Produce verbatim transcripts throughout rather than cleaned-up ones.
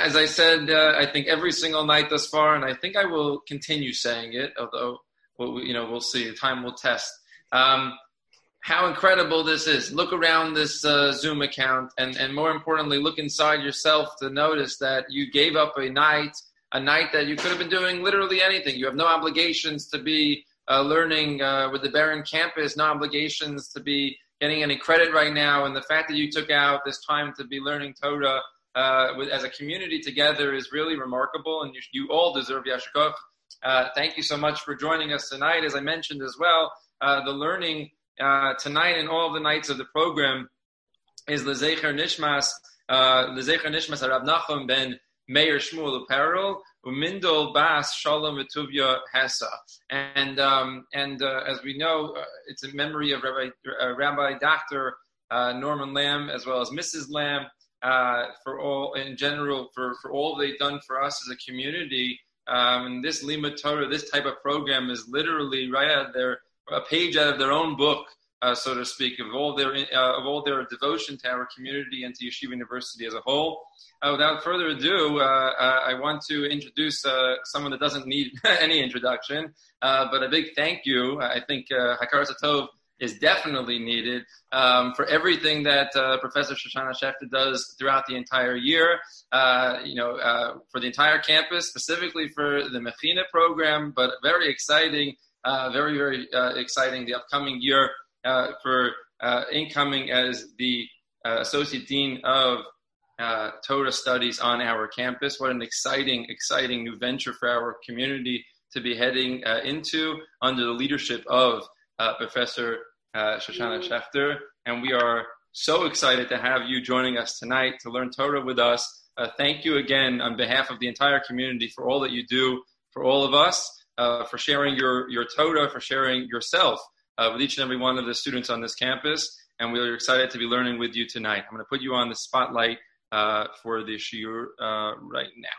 as I said, uh, I think every single night thus far, and I think I will continue saying it, although, well, you know, we'll see. Time will test. Um, how incredible this is. Look around this uh, Zoom account, and, and more importantly, look inside yourself to notice that you gave up a night, a night that you could have been doing literally anything. You have no obligations to be uh, learning uh, with the Barron campus, no obligations to be getting any credit right now, and the fact that you took out this time to be learning Torah uh, with, as a community together is really remarkable, and you, you all deserve Yasher Koach. Uh, thank you so much for joining us tonight. As I mentioned as well, uh, the learning uh, tonight and all the nights of the program is L'Zecher Nishmas, uh, L'Zecher Nishmas Rav Nachum ben Meir Shmuel Uperel, Umindol Bas Shalom Etuvia Hessa. And um, and uh, as we know, uh, it's in memory of Rabbi, uh, Rabbi Doctor uh, Norman Lamb, as well as Missus Lamb, uh, for all, in general, for, for all they've done for us as a community. Um, and this Limud Torah, this type of program is literally right out of their, a page out of their own book, uh, so to speak, of all their uh, of all their devotion to our community and to Yeshiva University as a whole. Uh, without further ado, uh, uh, I want to introduce uh, someone that doesn't need any introduction, uh, but a big thank you. I think uh, Hakaras Hatov is definitely needed um, for everything that uh, Professor Shoshana Schechter does throughout the entire year, uh, you know, uh, for the entire campus, specifically for the Mechina program, but very exciting, uh, very, very uh, exciting the upcoming year uh, for uh, incoming as the uh, Associate Dean of uh, Torah Studies on our campus. What an exciting, exciting new venture for our community to be heading uh, into under the leadership of uh, Professor uh, Shoshana Schechter. And we are so excited to have you joining us tonight to learn Torah with us. Uh, thank you again on behalf of the entire community for all that you do for all of us, uh, for sharing your, your Torah, for sharing yourself uh, with each and every one of the students on this campus. And we are excited to be learning with you tonight. I'm going to put you on the spotlight uh, for the shiur uh, right now.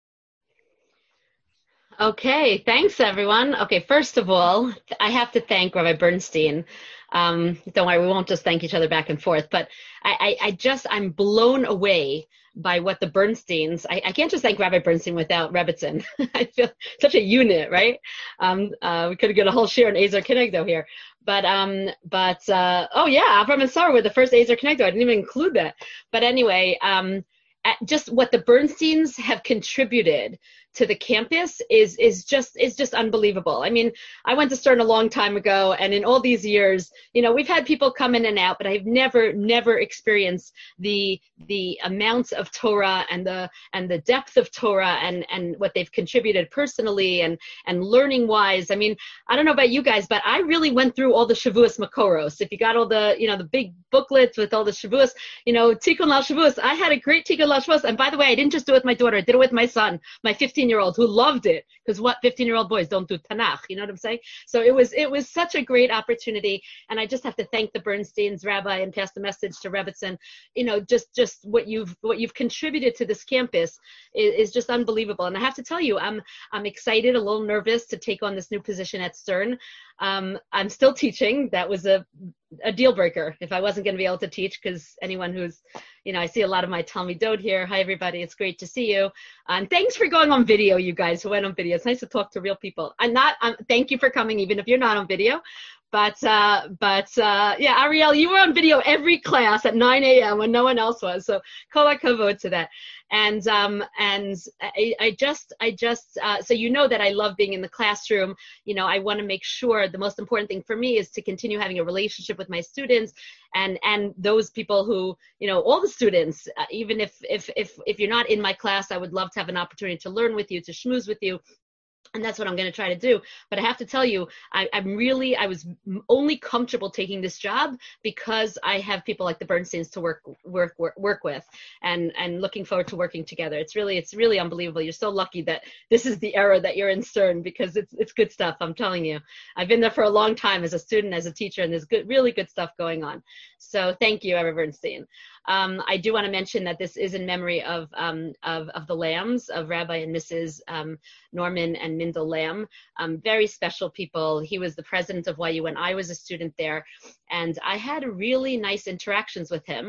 Okay, thanks everyone. Okay, first of all, I have to thank Rabbi Bernstein. Um, don't worry, we won't just thank each other back and forth, but I, I, I just, I'm blown away by what the Bernsteins, I, I can't just thank Rabbi Bernstein without Rebbitzin. I feel such a unit, right? Um, uh, we could have got a whole share in Ezer Kenegdo here. But, um, but, uh, oh yeah, Avram and Sarah were the first Ezer Kenegdo. I didn't even include that. But anyway, um, just what the Bernsteins have contributed to the campus is is just is just unbelievable. I mean, I went to Stern a long time ago, and in all these years, you know, we've had people come in and out, but I've never never experienced the the amounts of Torah and the and the depth of Torah and and what they've contributed personally and and learning wise. I mean, I don't know about you guys, but I really went through all the Shavuos Makoros. If you got all the, you know, the big booklets with all the Shavuos, you know, Tikkun Lal Shavuos. I had a great Tikkun Lal Shavuos, and by the way, I didn't just do it with my daughter; I did it with my son, my fifteen year old, who loved it, because what fifteen year old boys don't do Tanakh, you know what I'm saying? So it was it was such a great opportunity, and I just have to thank the Bernsteins, Rabbi, and pass the message to Rebbitzin. You know, just just what you've what you've contributed to this campus is, is just unbelievable. And I have to tell you, I'm I'm excited, a little nervous to take on this new position at Stern. Um, I'm still teaching. That was a a deal breaker if I wasn't going to be able to teach, because anyone who's, you know, I see a lot of my Talmidot here. Hi, everybody. It's great to see you. And thanks for going on video, you guys who went on video. It's nice to talk to real people. I'm not, um, thank you for coming, even if you're not on video. But, uh, but, uh, yeah, Ariel, you were on video every class at nine a.m. when no one else was. So, kol hakavod to that. And, um, and I, I just, I just, uh, so you know that I love being in the classroom. You know, I want to make sure the most important thing for me is to continue having a relationship with my students and, and those people who, you know, all the students, uh, even if, if, if, if you're not in my class, I would love to have an opportunity to learn with you, to schmooze with you. And that's what I'm going to try to do. But I have to tell you, I, I'm really, I was only comfortable taking this job because I have people like the Bernsteins to work, work, work, work with, and, and looking forward to working together. It's really, it's really unbelievable. You're so lucky that this is the era that you're in Stern, because it's, it's good stuff. I'm telling you, I've been there for a long time as a student, as a teacher, and there's good, really good stuff going on. So thank you, Rabbi Bernstein. Um, I do want to mention that this is in memory of, um, of, of the Lambs, of Rabbi and Missus Um, Norman and Mindel Lamb, um, very special people. He was the president of Y U when I was a student there, and I had really nice interactions with him.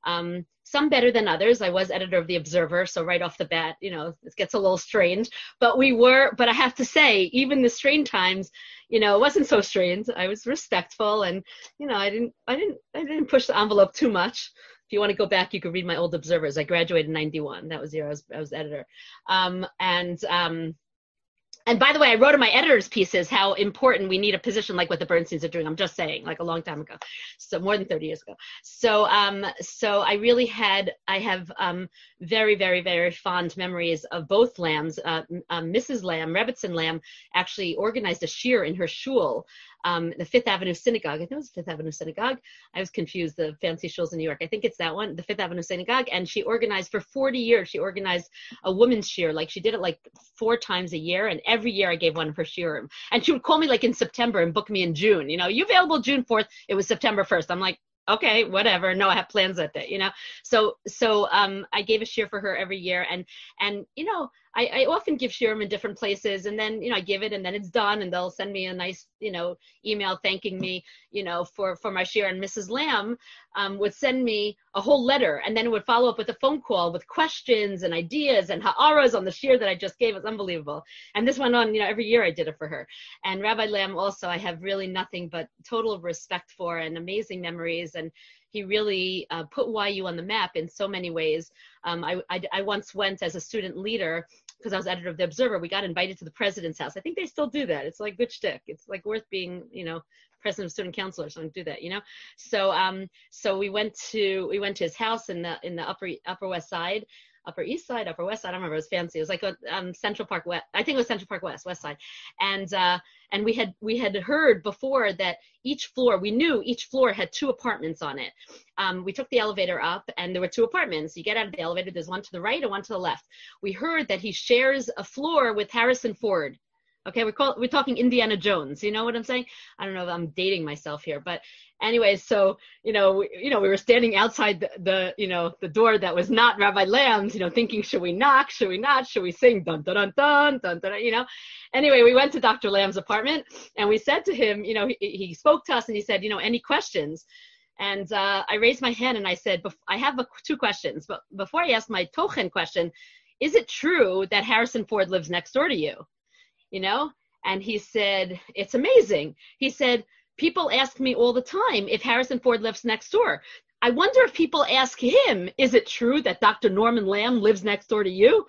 Um, some better than others. I was editor of the Observer, so right off the bat, you know, it gets a little strange. But we were, but I have to say, even the strange times, you know, it wasn't so strange. I was respectful, and you know, I didn't, I didn't, I didn't push the envelope too much. If you want to go back, you could read my old Observers. I graduated in ninety-one. That was the year I was, I was editor. Um, and um, and by the way, I wrote in my editor's pieces how important we need a position like what the Bernsteins are doing. I'm just saying, like a long time ago, so more than thirty years ago. So, um, so I really had, I have um, very, very, very fond memories of both Lambs. Uh, uh, Missus Lamb, Rebbitzin Lamb, actually organized a shir in her shul. Um, the Fifth Avenue Synagogue. I think it was Fifth Avenue Synagogue. I was confused, the fancy shuls in New York. I think it's that one, the Fifth Avenue Synagogue. And she organized for forty years, she organized a women's shir. Like she did it like four times a year. And every year I gave one of her shirim. And she would call me like in September and book me in June. You know, you available June fourth? It was September first. I'm like, okay, whatever. No, I have plans that day, you know? So, so, um, I gave a shir for her every year. And, and, you know, I, I often give shirim in different places, and then, you know, I give it and then it's done, and they'll send me a nice, you know, email thanking me, you know, for, for my shir. And Missus Lamb, um, would send me a whole letter, and then it would follow up with a phone call with questions and ideas and ha'aras on the shir that I just gave. It was unbelievable. And this went on, you know, every year I did it for her. And Rabbi Lamb also, I have really nothing but total respect for, and amazing memories. And he really uh, put Y U on the map in so many ways. Um, I, I, I once went as a student leader, because I was editor of the Observer. We got invited to the president's house. I think they still do that. It's like good shtick. It's like worth being, you know, president of student council or something, do that, you know? So, um, so we went to, we went to his house in the, in the upper, upper West Side, Upper East Side, Upper West Side. I don't remember. It was fancy. It was like a um, Central Park West. I think it was Central Park West, West Side. And uh, and we had we had heard before that each floor, we knew each floor had two apartments on it. Um, we took the elevator up, and there were two apartments. You get out of the elevator. There's one to the right and one to the left. We heard that he shares a floor with Harrison Ford. Okay, we're call, we're talking Indiana Jones. You know what I'm saying? I don't know if I'm dating myself here, but anyway, so you know, we, you know, we were standing outside the, the, you know, the door that was not Rabbi Lamb's. You know, thinking, should we knock? Should we not? Should we sing dun dun dun dun dun dun? You know. Anyway, we went to Doctor Lamb's apartment, and we said to him, you know, he, he spoke to us, and he said, you know, any questions? And uh, I raised my hand and I said, I have a, two questions, but before I ask my tochen question, is it true that Harrison Ford lives next door to you? You know? And he said, it's amazing. He said, people ask me all the time if Harrison Ford lives next door. I wonder if people ask him, is it true that Doctor Norman Lamb lives next door to you?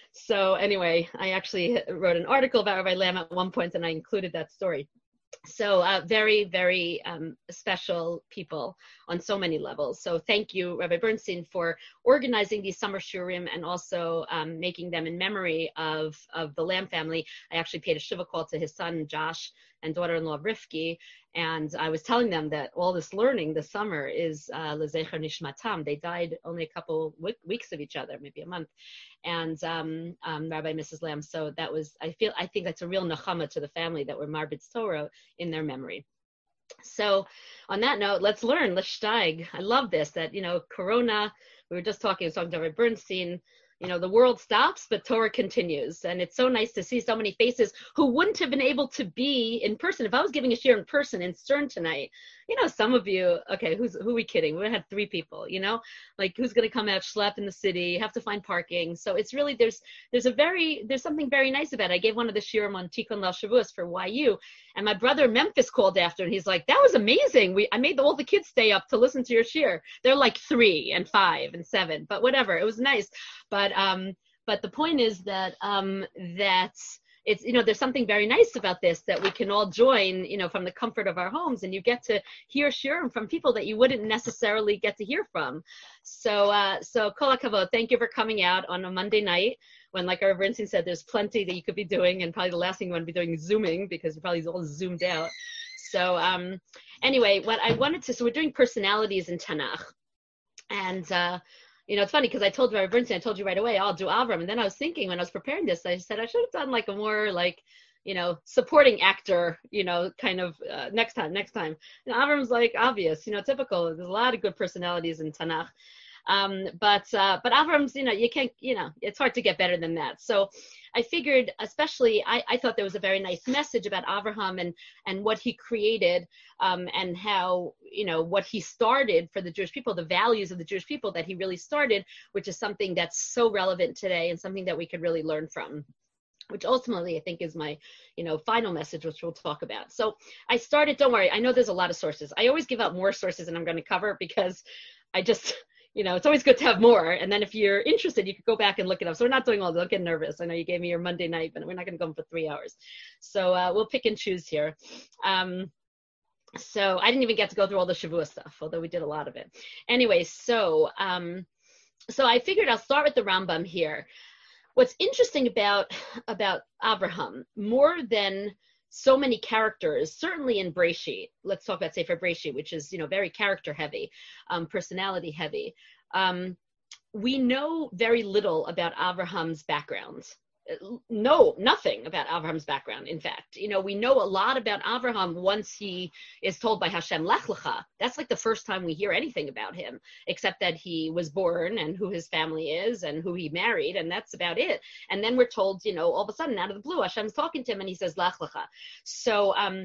So anyway, I actually wrote an article about Rabbi Lamb at one point, and I included that story. So uh, very, very um, special people on so many levels. So thank you, Rabbi Bernstein, for organizing these summer shurim and also um, making them in memory of, of the Lamb family. I actually paid a shiva call to his son, Josh, and daughter-in-law, Rifki. And I was telling them that all this learning this summer is uh, Lezecher Nishmatam. They died only a couple w- weeks of each other, maybe a month. And um, um, Rabbi and Missus Lamb. So that was, I feel, I think that's a real nechama to the family that we're Marbitz Torah in their memory. So on that note, let's learn, let's steig. I love this, that, you know, Corona, we were just talking, I was talking to Rabbi Bernstein, you know, the world stops, but Torah continues. And it's so nice to see so many faces who wouldn't have been able to be in person. If I was giving a shir in person in Stern tonight, you know, some of you, okay, who's who are we kidding? We had three people, you know, like who's going to come out, schlep in the city, have to find parking. So it's really, there's there's a very, there's something very nice about it. I gave one of the shirim on Tikkun Leil Shavuos for Y U, and my brother Memphis called after, and he's like, that was amazing. We I made all the kids stay up to listen to your shir. They're like three and five and seven, but whatever, it was nice. But um, but the point is that um, that it's, you know, there's something very nice about this, that we can all join, you know, from the comfort of our homes, and you get to hear shirim from people that you wouldn't necessarily get to hear from. So uh, so kol hakavod, thank you for coming out on a Monday night when, like our Bernstein said, there's plenty that you could be doing, and probably the last thing you want to be doing is Zooming, because you're probably all zoomed out. So um, anyway, what I wanted to, so we're doing personalities in Tanakh, and uh, you know, it's funny because I told Rabbi Bernstein, I told you right away, I'll do Avram. And then I was thinking when I was preparing this, I said I should have done like a more like, you know, supporting actor, you know, kind of uh, next time, next time. You know, Avram's like obvious, you know, typical. There's a lot of good personalities in Tanakh. Um, but uh, but Avram's, you know, you can't, you know, it's hard to get better than that. So I figured, especially, I, I thought there was a very nice message about Avraham and and what he created, um, and how, you know, what he started for the Jewish people, the values of the Jewish people that he really started, which is something that's so relevant today and something that we could really learn from, which ultimately I think is my, you know, final message, which we'll talk about. So I started, don't worry, I know there's a lot of sources. I always give out more sources than I'm going to cover because I just, you know, it's always good to have more. And then if you're interested, you could go back and look it up. So we're not doing all, don't get nervous. I know you gave me your Monday night, but we're not going to go for three hours. So uh, we'll pick and choose here. Um, so I didn't even get to go through all the Shavua stuff, although we did a lot of it. Anyway, so, um, so I figured I'll start with the Rambam here. What's interesting about, about Abraham, more than so many characters, certainly in Breshit, let's talk about Sefer Breshit, which is, you know, very character heavy, um, personality heavy. Um, we know very little about Abraham's background. No, nothing about Avraham's background. In fact, you know, we know a lot about Avraham once he is told by Hashem, Lech Lecha. That's like the first time we hear anything about him, except that he was born and who his family is and who he married, and that's about it. And then we're told, you know, all of a sudden, out of the blue, Hashem's talking to him and he says, Lech Lecha. So, um,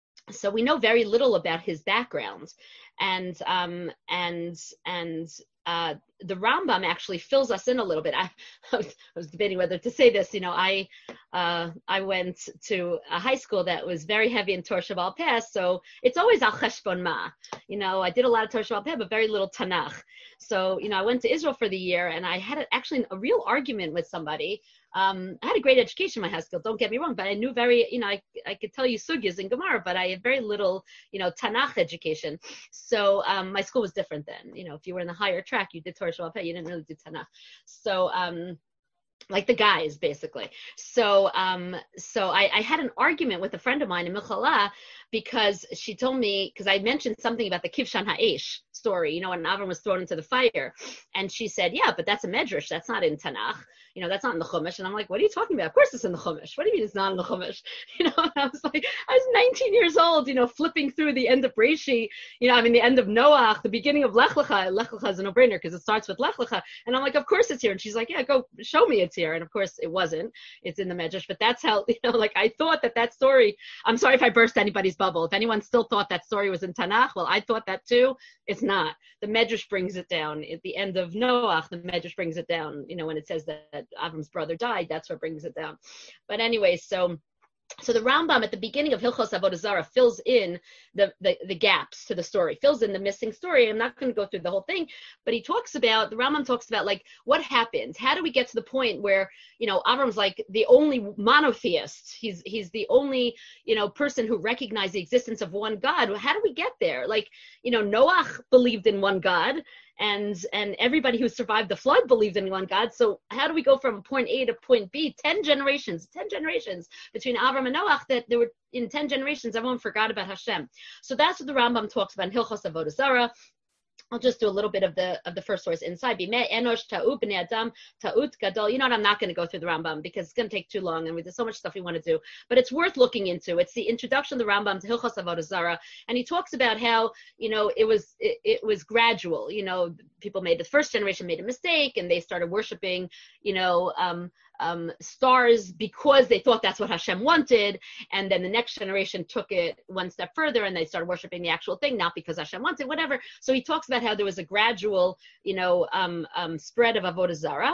so we know very little about his background. And, um, and, and, uh, the Rambam actually fills us in a little bit. I, I, was, I was debating whether to say this. You know, I uh, I went to a high school that was very heavy in Torah Sheba'al Peh, so it's always al cheshbon ma. You know, I did a lot of Torah Sheba'al Peh, but very little Tanakh. So, you know, I went to Israel for the year, and I had a, actually a real argument with somebody. Um, I had a great education in my high school, don't get me wrong, but I knew very, you know, I, I could tell you sugyas and Gemara, but I had very little, you know, Tanakh education. So um, my school was different then. You know, if you were in the higher track, you did Torah Sheba'al Peh, you didn't really do Tanakh. So, um, like the guys, basically. So, um, so I, I had an argument with a friend of mine in Michala because she told me, because I mentioned something about the Kivshan Ha'esh story, you know, when Avram was thrown into the fire. And she said, yeah, but that's a medrash. That's not in Tanakh. You know, that's not in the Chumash. And I'm like, what are you talking about? Of course it's in the Chumash. What do you mean it's not in the Chumash? You know, and I was like, I was nineteen years old, you know, flipping through the end of Breshit, you know, I mean, the end of Noach, the beginning of Lech Lecha. Lech Lecha is a no-brainer because it starts with Lech Lecha. And I'm like, of course it's here. And she's like, yeah, go show me it's here. And of course it wasn't. It's in the Medrash. But that's how, you know, like I thought that that story, I'm sorry if I burst anybody's bubble. If anyone still thought that story was in Tanakh, well, I thought that too. It's not. The Medrash brings it down. At the end of Noach, the Medrash brings it down. You know, when it says that, that Avram's brother died, that's what brings it down. But anyway, so so the Rambam at the beginning of Hilchos Avodah Zarah fills in the, the, the gaps to the story, fills in the missing story. I'm not going to go through the whole thing, but he talks about, the Rambam talks about like what happens. How do we get to the point where, you know, Avram's like the only monotheist. He's he's the only, you know, person who recognized the existence of one God. How do we get there? Like, you know, Noach believed in one God. And and everybody who survived the flood believed in one God. So how do we go from point A to point B? Ten generations, ten generations between Avram and Noach, that there were in ten generations, everyone forgot about Hashem. So that's what the Rambam talks about in Hilchos Avodah Zarah. I'll just do a little bit of the of the first source inside. Bimei enosh ta'ut b'nei adam ta'ut gadol. You know what? I'm not going to go through the Rambam because it's going to take too long, and there's so much stuff we want to do. But it's worth looking into. It's the introduction of the Rambam to Hilchos Avodah Zarah, and he talks about how, you know, it was it, it was gradual. You know, people made the first generation made a mistake, and they started worshiping, you know, um, um, stars because they thought that's what Hashem wanted, and then the next generation took it one step further, and they started worshiping the actual thing, not because Hashem wanted, whatever. So he talks about how there was a gradual, you know, um, um, spread of Avodah Zarah.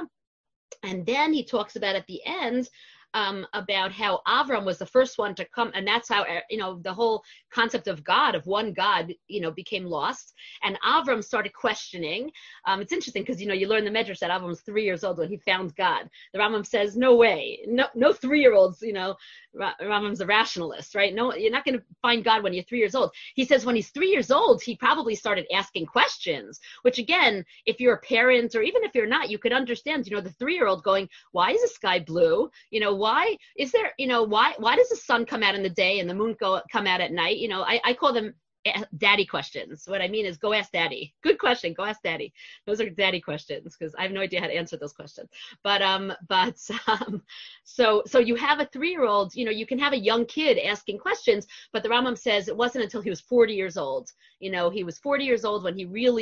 And then he talks about at the end um, about how Avram was the first one to come, and that's how, you know, the whole concept of God, of one God, you know, became lost. And Avram started questioning. Um, it's interesting because, you know, you learn the Medrash that Avram was three years old when he found God. The Rambam says, no way, no, no three-year-olds, you know, Rambam's a rationalist, right? No, you're not going to find God when you're three years old. He says when he's three years old, he probably started asking questions, which again, if you're a parent or even if you're not, you could understand, you know, the three-year-old going, why is the sky blue? You know, why is there, you know, why, why does the sun come out in the day and the moon go come out at night? You know, I, I call them daddy questions. What I mean is go ask daddy. Good question. Go ask daddy. Those are daddy questions because I have no idea how to answer those questions. But, um, but, um, so, so you have a three-year-old, you know, you can have a young kid asking questions, but the Rambam says it wasn't until he was forty years old. You know, he was forty years old when he really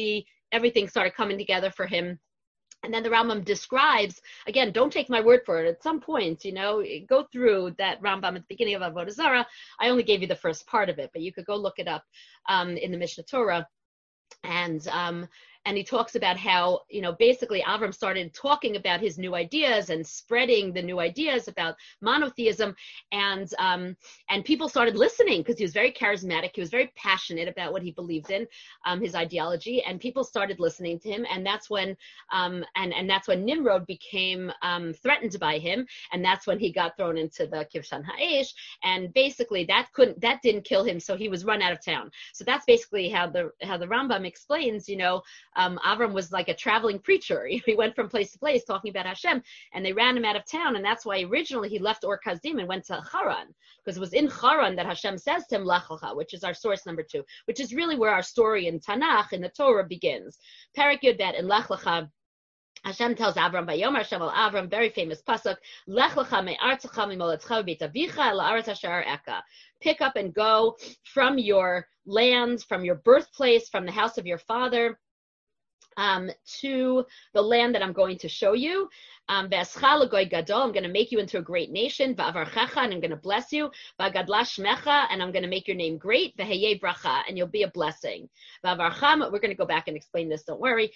everything started coming together for him. And then the Rambam describes, again, don't take my word for it. At some point, you know, go through that Rambam at the beginning of Avodah Zarah. I only gave you the first part of it, but you could go look it up um, in the Mishnah Torah. And um, and he talks about how, you know, basically Avram started talking about his new ideas and spreading the new ideas about monotheism, and um, and people started listening because he was very charismatic. He was very passionate about what he believed in, um, his ideology, and people started listening to him. And that's when um, and and that's when Nimrod became um, threatened by him, and that's when he got thrown into the Kivshan Ha'esh. And basically, that couldn't that didn't kill him, so he was run out of town. So that's basically how the how the Rambam explains, you know. Um, Avram was like a traveling preacher. He went from place to place talking about Hashem, and they ran him out of town. And that's why originally he left Ur Kasdim and went to Haran, because it was in Haran that Hashem says to him, Lech Lecha, which is our source number two, which is really where our story in Tanakh, in the Torah, begins. Parak Yud Bet in Lech Lecha, Hashem tells Avram, Vayomer Hashem al Avram, very famous pasuk, Lech Lecha me'artzecha mimoletzecha v'beit avicha el haaretz asher eka. Pick up and go from your land, from your birthplace, from the house of your father, um, to the land that I'm going to show you. Um, I'm going to make you into a great nation. And I'm going to bless you. And I'm going to make your name great. And you'll be a blessing. We're going to go back and explain this, don't worry.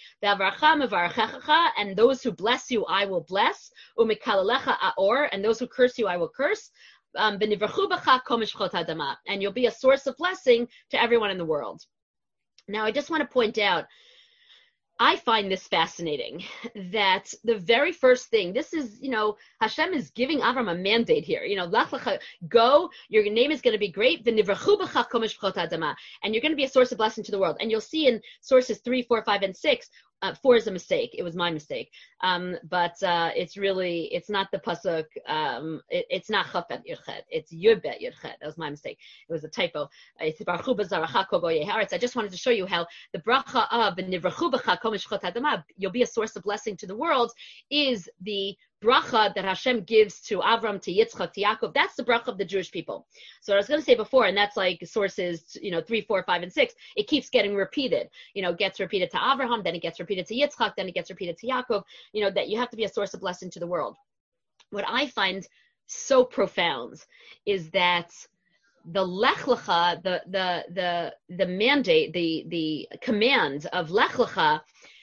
And those who bless you, I will bless. And those who curse you, I will curse. Um, and you'll be a source of blessing to everyone in the world. Now, I just want to point out, I find this fascinating, that the very first thing, this is, you know, Hashem is giving Avram a mandate here. You know, go, your name is going to be great, and you're going to be a source of blessing to the world. And you'll see in sources three, four, five, and six, uh, four is a mistake. It was my mistake. Um, but uh, it's really, it's not the pasuk, um, it, it's not Chaf Bet Yirchet, it's Yud Bet Yirchet. That was my mistake. It was a typo. It's Baruch B'zaracha Kol Goyei Haaretz. I just wanted to show you how the bracha of V'nivrachu B'cha Kol Mishchot Hadamah, you'll be a source of blessing to the world, is the bracha that Hashem gives to Avram, to Yitzchak, to Yaakov. That's the bracha of the Jewish people. So what I was going to say before, and that's like sources, you know, three, four, five, and six, it keeps getting repeated. You know, it gets repeated to Avraham, then it gets repeated to Yitzchak, then it gets repeated to Yaakov, you know, that you have to be a source of blessing to the world. What I find so profound is that the Lech Lecha, the, the, the, the mandate, the, the command of Lech Lecha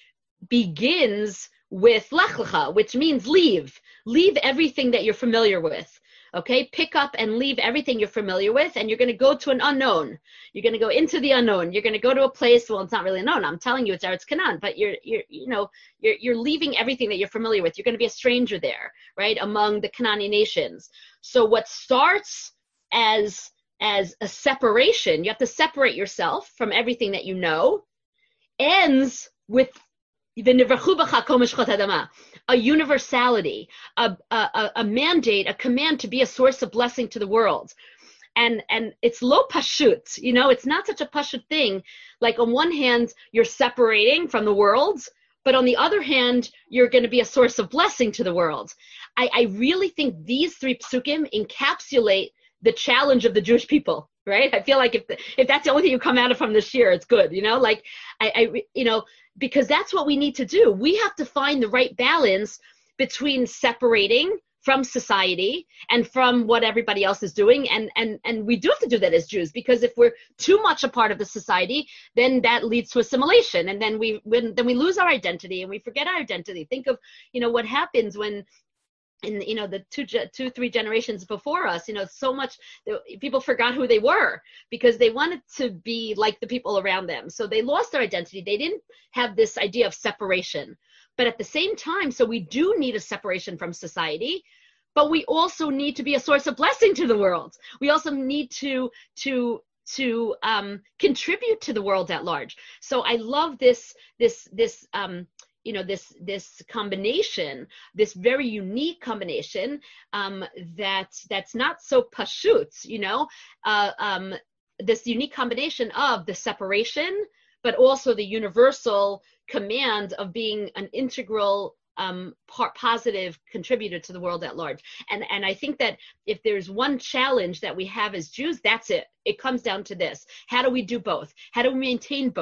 begins with Lech Lecha, which means leave. Leave everything that you're familiar with. Okay, pick up and leave everything you're familiar with, and you're going to go to an unknown. You're going to go into the unknown. You're going to go to a place. Well, it's not really unknown. I'm telling you, it's Eretz Canaan, but you're, you're, you know, you're, you're leaving everything that you're familiar with. You're going to be a stranger there, right, among the Canaanite nations. So what starts as as a separation, you have to separate yourself from everything that you know, ends with a universality, a, a, a mandate, a command to be a source of blessing to the world. And and it's lo pashut, you know, it's not such a pashut thing. Like on one hand, you're separating from the world, but on the other hand, you're going to be a source of blessing to the world. I, I really think these three psukim encapsulate the challenge of the Jewish people, right? I feel like if the, if that's the only thing you come out of from this year, it's good, you know, like I, I, you know, because that's what we need to do. We have to find the right balance between separating from society and from what everybody else is doing. And, and, and we do have to do that as Jews, because if we're too much a part of the society, then that leads to assimilation. And then we, when, then we lose our identity and we forget our identity. Think of, you know, what happens when, in, you know, the two, two, three generations before us, you know, so much people forgot who they were because they wanted to be like the people around them. So they lost their identity. They didn't have this idea of separation. But at the same time, so we do need a separation from society, but we also need to be a source of blessing to the world. We also need to, to, to um, contribute to the world at large. So I love this, this, this, um, you know, this, this combination, this very unique combination, um, that, that's not so pashut, you know, uh, um, this unique combination of the separation, but also the universal command of being an integral, um, part, positive contributor to the world at large. And, and I think that if there's one challenge that we have as Jews, that's it. It comes down to this. How do we do both? How do we maintain both?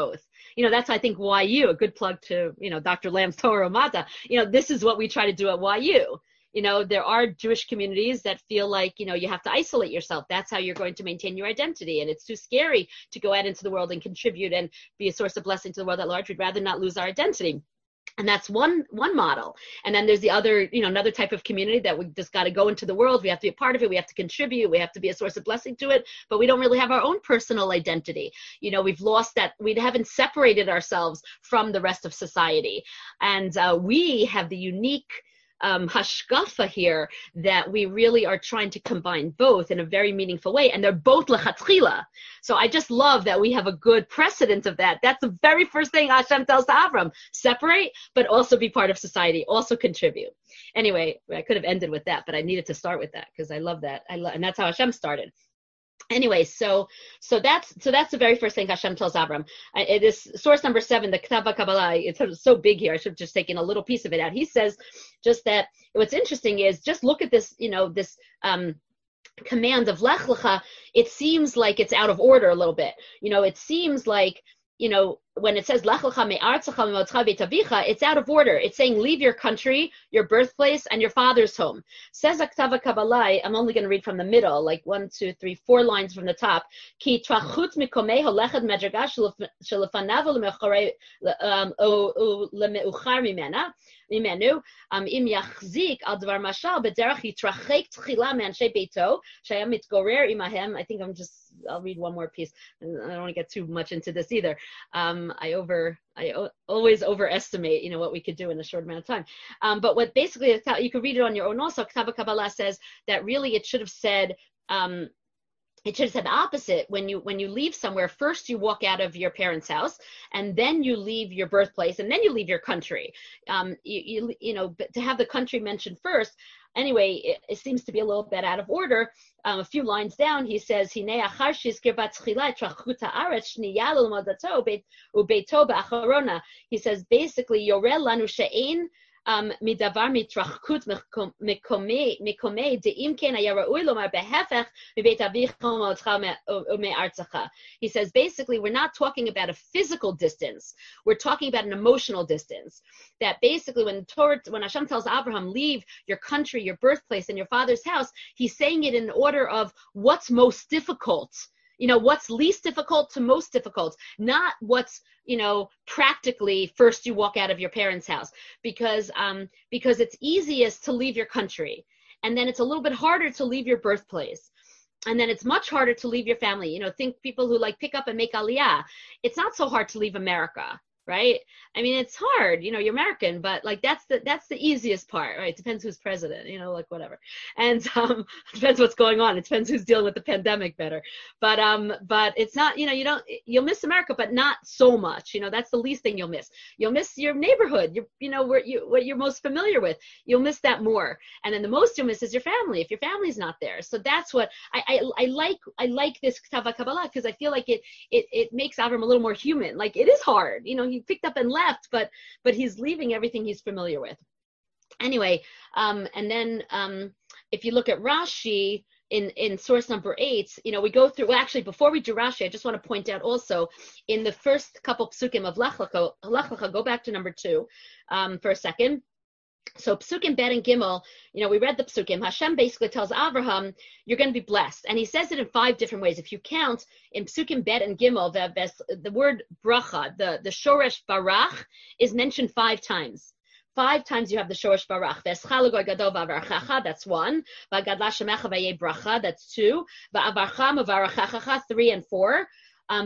you know, that's, I think, Y U, a good plug to, you know, Doctor Lamb's Torah Mata. You know, this is what we try to do at Y U. You know, there are Jewish communities that feel like, you know, you have to isolate yourself. That's how you're going to maintain your identity. And it's too scary to go out into the world and contribute and be a source of blessing to the world at large. We'd rather not lose our identity. And that's one one model. And then there's the other, you know, another type of community that we just got to go into the world. We have to be a part of it. We have to contribute. We have to be a source of blessing to it. But we don't really have our own personal identity. You know, we've lost that. We haven't separated ourselves from the rest of society. And uh, we have the unique Um, hashkafa here that we really are trying to combine both in a very meaningful way, and they're both lechatchila. So I just love that we have a good precedent of that. That's the very first thing Hashem tells to Avram: separate, but also be part of society, also contribute. Anyway, I could have ended with that, but I needed to start with that because I love that. I love, and that's how Hashem started. Anyway, so so that's so that's the very first thing Hashem tells Avram. I, it is source number seven, the Ketav HaKabbalah. It's so big here. I should have just taken a little piece of it out. He says just that what's interesting is just look at this, you know, this um, command of Lech Lecha. It seems like it's out of order a little bit. You know, it seems like, you know, when it says Lech Lecha me'artzecha me'motcha beit avicha, it's out of order. It's saying leave your country, your birthplace, and your father's home. Says Ketav HaKabbalah, I'm only going to read from the middle, like one, two, three, four lines from the top. Ki trachut mikomei holechet medraga shelefanav u'lemeuchar mimena. Um, im yachzik al dvar mashal b'derech yitrachek tchila me'anshei beito shaya mitgorer imahem. I think I'm just, I'll read one more piece. I don't want to get too much into this either. Um, I over, I o- always overestimate, you know, what we could do in a short amount of time. Um, but what basically, you could read it on your own also. Ketav HaKabbalah says that really it should have said, um, it should have said the opposite. When you when you leave somewhere, first you walk out of your parents' house, and then you leave your birthplace, and then you leave your country. Um, you, you you know, but to have the country mentioned first. Anyway, it, it seems to be a little bit out of order. Um, a few lines down, he says, he says basically, Yoreh lanu she'ein Um, midavar mitrachkut mikomei deim ken haya ra'ui lomar behefech mibeit avicha u'motcha u'me'artzecha. He says basically we're not talking about a physical distance. We're talking about an emotional distance. That basically when Torah, when Hashem tells Abraham, leave your country, your birthplace, and your father's house, he's saying it in order of what's most difficult. You know, what's least difficult to most difficult, not what's, you know, practically first you walk out of your parents' house, because um, because it's easiest to leave your country. And then it's a little bit harder to leave your birthplace. And then it's much harder to leave your family. You know, think people who like pick up and make aliyah. It's not so hard to leave America. Right? I mean, it's hard, you know, you're American, but like, that's the, that's the easiest part, right? It depends who's president, you know, like whatever. And, um, it depends what's going on. It depends who's dealing with the pandemic better. But, um, but it's not, you know, you don't, you'll miss America, but not so much, you know, that's the least thing you'll miss. You'll miss your neighborhood, your, you know, where you, what you're most familiar with, you'll miss that more. And then the most you'll miss is your family, if your family's not there. So that's what I, I, I like, I like this Ketav HaKabbalah because I feel like it, it, it makes Avram a little more human. Like it is hard, you know, he picked up and left, but but he's leaving everything he's familiar with. Anyway, um, and then um, if you look at Rashi in, in source number eight, you know, we go through, well, actually, before we do Rashi, I just want to point out also in the first couple psukim of Lech Lecha, Lech Lecha, go back to number two um, for a second. So Psukim Bet and Gimel, you know, we read the Psukim. Hashem basically tells Abraham, you're going to be blessed. And he says it in five different ways. If you count in Psukim Bet and Gimel, the, the word bracha, the, the shoresh barach, is mentioned five times. Five times you have the shoresh barach. That's one. That's two. Three and four. Um,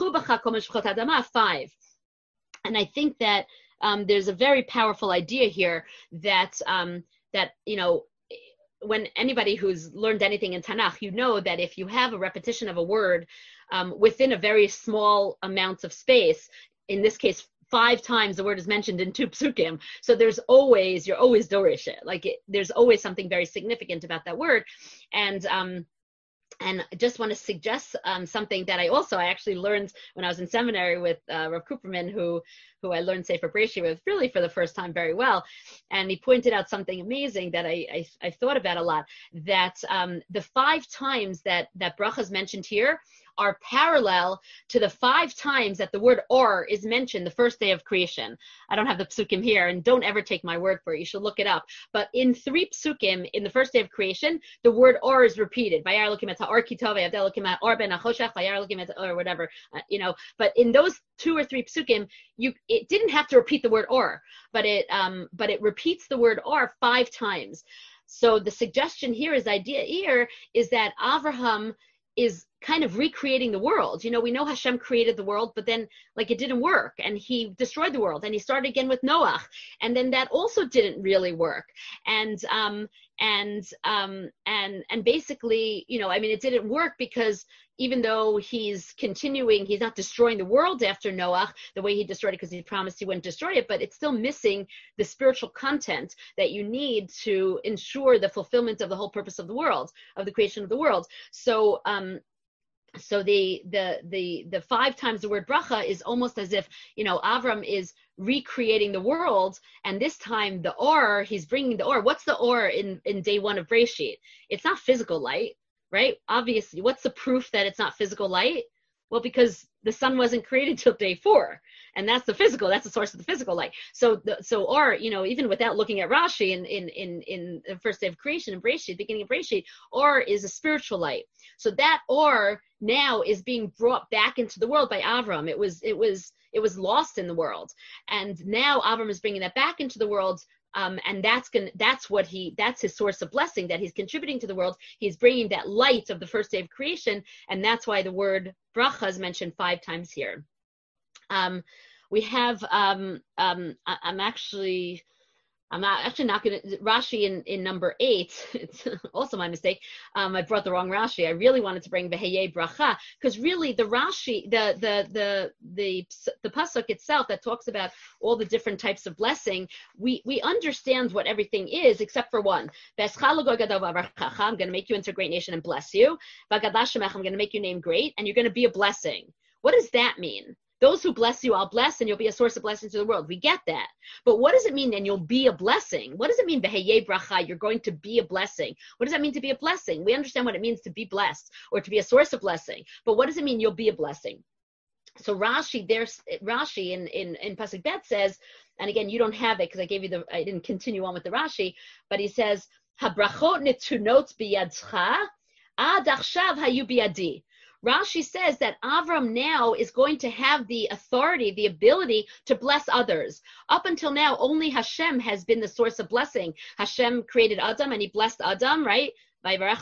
five. And I think that Um, there's a very powerful idea here that, um, that, you know, when anybody who's learned anything in Tanakh, you know that if you have a repetition of a word um, within a very small amount of space, in this case, five times the word is mentioned in two psukim. So there's always, you're always dorish it. Like it, there's always something very significant about that word. And, um, And I just want to suggest um, something that I also, I actually learned when I was in seminary with uh, Rav Cooperman, who who I learned Sefer Bereshit with really for the first time very well. And he pointed out something amazing that I, I, I thought about a lot, that um, the five times that, that bracha is mentioned here are parallel to the five times that the word or is mentioned the first day of creation. I don't have the psukim here, and don't ever take my word for it. You should look it up. But in three psukim, in the first day of creation, the word or is repeated. Vayar Elokim et ha'or ki tov, vayavdeh Elokim ha'or ben ha'choshech, vayar Elokim et or whatever, uh, you know. But in those two or three psukim, you it didn't have to repeat the word or, but it um but it repeats the word or five times. So the suggestion here is idea here is that Avraham is kind of recreating the world. You know, we know Hashem created the world, but then like it didn't work and he destroyed the world and he started again with Noach. And then that also didn't really work. And, um, and, um, and, and basically, you know, I mean, it didn't work because even though he's continuing, he's not destroying the world after Noach the way he destroyed it because he promised he wouldn't destroy it, but it's still missing the spiritual content that you need to ensure the fulfillment of the whole purpose of the world, of the creation of the world. So, um, So the the the the five times the word bracha is almost as if, you know, Avram is recreating the world, and this time the or, he's bringing the or. What's the or in in day one of Bereshit? It's not physical light, right? Obviously, what's the proof that it's not physical light? Well, because the sun wasn't created till day four, and that's the physical. That's the source of the physical light. So, the, so, or you know, even without looking at Rashi in in in in the first day of creation in Bereshit, beginning of Bereshit, or is a spiritual light. So that or now is being brought back into the world by Avram. It was it was it was lost in the world, and now Avram is bringing that back into the world. Um, and that's gonna, that's what he, that's his source of blessing that he's contributing to the world. He's bringing that light of the first day of creation. And that's why the word bracha is mentioned five times here. Um, we have, um, um, I, I'm actually, I'm not, actually not going to, Rashi in, in number eight, it's also my mistake. Um, I brought the wrong Rashi. I really wanted to bring Veheye Bracha, because really the Rashi, the, the, the, the, the Pasuk itself that talks about all the different types of blessing, we, we understand what everything is except for one. I'm going to make you into a great nation and bless you. I'm going to make your name great and you're going to be a blessing. What does that mean? Those who bless you, I'll bless, and you'll be a source of blessing to the world. We get that. But what does it mean, and you'll be a blessing? What does it mean, Veheye Bracha, you're going to be a blessing? What does that mean to be a blessing? We understand what it means to be blessed or to be a source of blessing. But what does it mean you'll be a blessing? So Rashi, there's Rashi in, in, in Pasuk Bet says, and again, you don't have it because I gave you the, I didn't continue on with the Rashi, but he says, Habrachot netunot biyadcha, ad achshav hayu biyadi. Rashi says that Avram now is going to have the authority, the ability to bless others. Up until now, only Hashem has been the source of blessing. Hashem created Adam and he blessed Adam, right? And then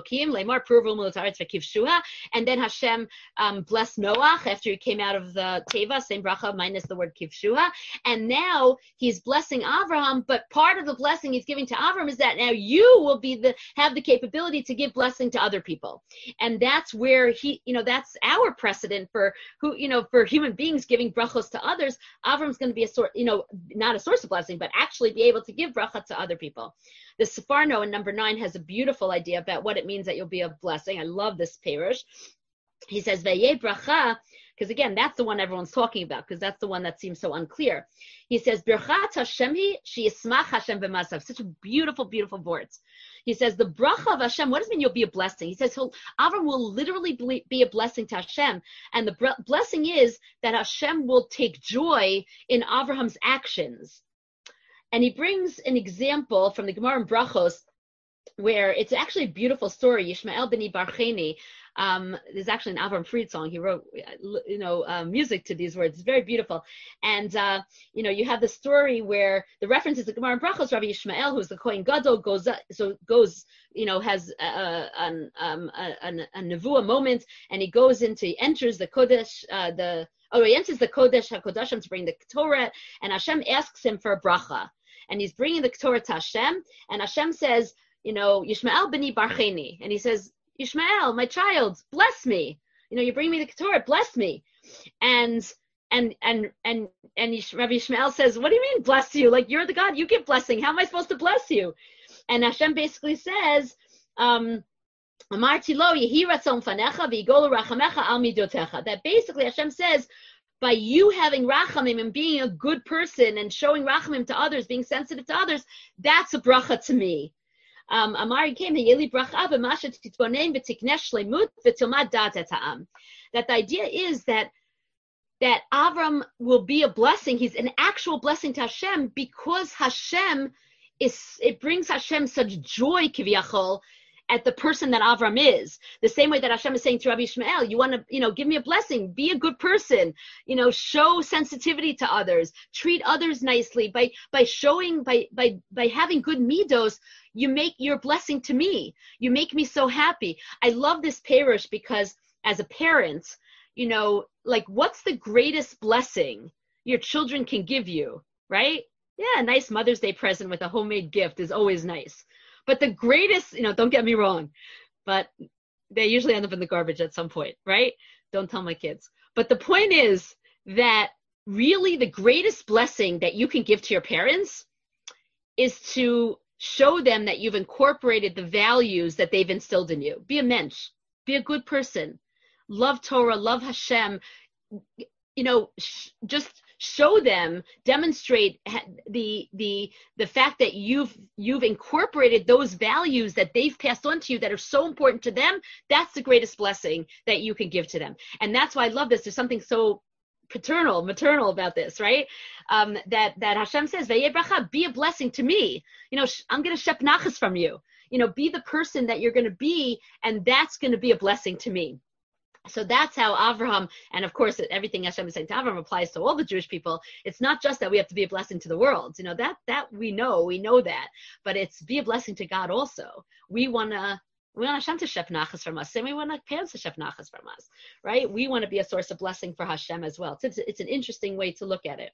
Hashem um, blessed Noach after he came out of the Teva, same bracha minus the word kivshuha. And now he's blessing Avraham, but part of the blessing he's giving to Avraham is that now you will be the have the capability to give blessing to other people. And that's where he, you know, that's our precedent for who, you know, for human beings giving brachos to others. Avram's going to be a source, you know, not a source of blessing, but actually be able to give bracha to other people. The Sefarno in number nine has a beautiful idea about what it means that you'll be a blessing. I love this perush. He says, Vayeh bracha, because again, that's the one everyone's talking about, because that's the one that seems so unclear. He says, Birchat Hashem hi, she'yismach Hashem b'masav. Such a beautiful, beautiful words. He says, the bracha of Hashem, what does it mean you'll be a blessing? He says, he'll, Avram will literally be a blessing to Hashem. And the blessing is that Hashem will take joy in Avraham's actions. And he brings an example from the Gemara in Brachos, where it's actually a beautiful story. Yishmael b'ni Barcheni, um, there's actually an Avram Fried song. He wrote, you know, uh, music to these words. It's very beautiful. And, uh, you know, you have the story where the reference is the Gemara in Brachos, Rabbi Yishmael, who's the Kohen Gadol, goes, so goes, you know, has uh, an, um, a, a, a nevuah moment, and he goes into, he enters the Kodesh, uh, the, oh, he enters the Kodesh HaKodashim to bring the Torah, and Hashem asks him for a bracha. And he's bringing the Torah to Hashem, and Hashem says, you know, Yishmael b'ni Barcheni, and he says, Yishmael, my child, bless me. You know, you bring me the Torah, bless me. And and and and and Rabbi Yishmael says, what do you mean bless you? Like, you're the God, you give blessing. How am I supposed to bless you? And Hashem basically says, um, Amarti lo yehi ratzon fanecha v'yigolu rachamecha al midotecha. That basically Hashem says, by you having rachamim and being a good person and showing rachamim to others, being sensitive to others, that's a bracha to me. Um, Amari came that the idea is that that Avram will be a blessing. He's an actual blessing to Hashem because Hashem is, it brings Hashem such joy, kiviyachol, at the person that Avram is. The same way that Hashem is saying to Rabbi Ishmael, you want to, you know, give me a blessing, be a good person, you know, show sensitivity to others, treat others nicely. By by showing, by by by having good midos, you make your blessing to me. You make me so happy. I love this parish because as a parent, you know, like what's the greatest blessing your children can give you, right? Yeah, a nice Mother's Day present with a homemade gift is always nice. But the greatest, you know, don't get me wrong, but they usually end up in the garbage at some point, right? Don't tell my kids. But the point is that really the greatest blessing that you can give to your parents is to show them that you've incorporated the values that they've instilled in you. Be a mensch, be a good person, love Torah, love Hashem, you know, sh- just show them, demonstrate the the the fact that you've you've incorporated those values that they've passed on to you that are so important to them. That's the greatest blessing that you can give to them. And that's why I love this. There's something so paternal, maternal about this, right? Um, that that Hashem says, "Vayeh bracha," be a blessing to me. You know, I'm going to shep nachas from you. You know, be the person that you're going to be, and that's going to be a blessing to me. So that's how Avraham, and of course everything Hashem is saying to Avraham applies to all the Jewish people. It's not just that we have to be a blessing to the world, you know, that that we know, we know that, but it's be a blessing to God also. We want to, we want Hashem to shep nachas from us, and we want our parents to shep nachas from us, right? We want to be a source of blessing for Hashem as well. It's, it's an interesting way to look at it.